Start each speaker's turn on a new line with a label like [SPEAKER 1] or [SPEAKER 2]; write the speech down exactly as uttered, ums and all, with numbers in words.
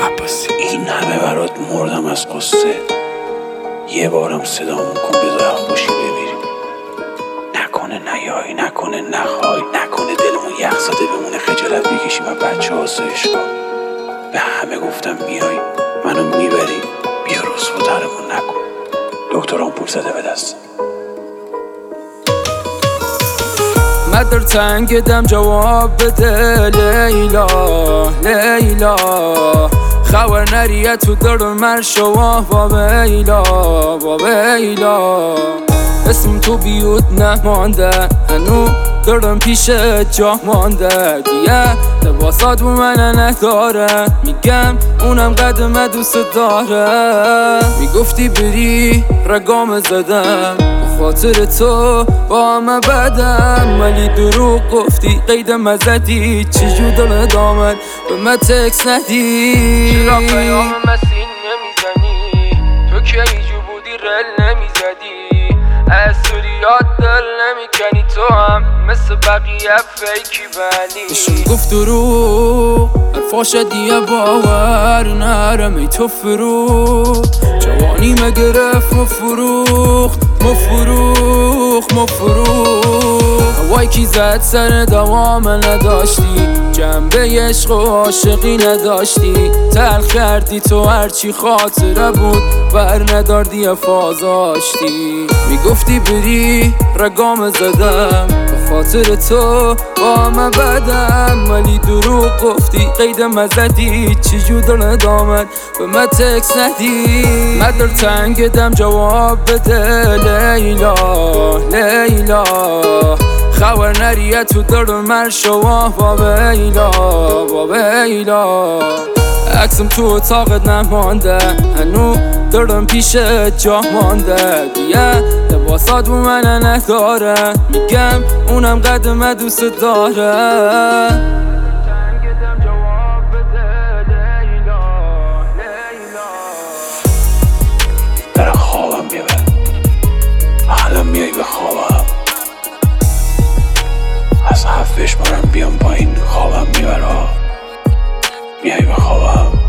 [SPEAKER 1] عباسی. این همه برات مردم از قصه، یه بارم صدامون کن بذارم باشی بمیریم. نکنه نیایی، نکنه نخوای، نکنه دلمون یخ زده بمونه خجالت بکشیم و بچه آسایشگاه. به همه گفتم میای منو میبری، بیا رسواترمون نکن. دکتران پول زده به دست
[SPEAKER 2] مدر تنگ دم جواب بده لیلا لیلا، خبر نریه تو در مرشوا با بیلا با بیلا. اسم تو بیوت نمانده هنو دارم پیش جا مانده، دیگه لباسات بو من نداره، میگم اونم قدم دوست داره. میگفتی بری رگام زدم خاطر تو با همه بدم، ولی دروغ گفتی قیدم ازدی، چجور دل دامن به من تکس ندی. چرا پیام مسیح نمیزنی؟ تو که ایجو بودی رل نمیزدی، از سوریات دل نمیکنی، تو هم مثل بقیه فیکی ولی بشون گفت دروغ حرفاش دیگه باور نرم. ای تو فرو جوانی مگرفت مفروخ مفروخ مفروخ. هوای کی زد سر دوام نداشتی، جنبه عشق و عاشقی نداشتی، تلخ کردی تو هرچی خاطره بود بر نداردی افازاشتی. میگفتی بری رگام زدم به خاطر تو با همه بدم، ولی دروغ گفتی قیدم ازدی، چجور دل دامن به من تکس ندی. مدر تنگ دم جواب بده لیلا لیلا، خبر نریه تو در مرشوا با بیلا با بیلا. عکسم تو اتاقت نمانده هنو دارم پیش جا مانده، دیگه لباسات بو من نداره، میگم اونم قدم دوست داره.
[SPEAKER 1] برا خوابم بیبر، الان میای به خوابم، از هفت بشمارم بیام پایین خوابم میبره، میای به خوابم.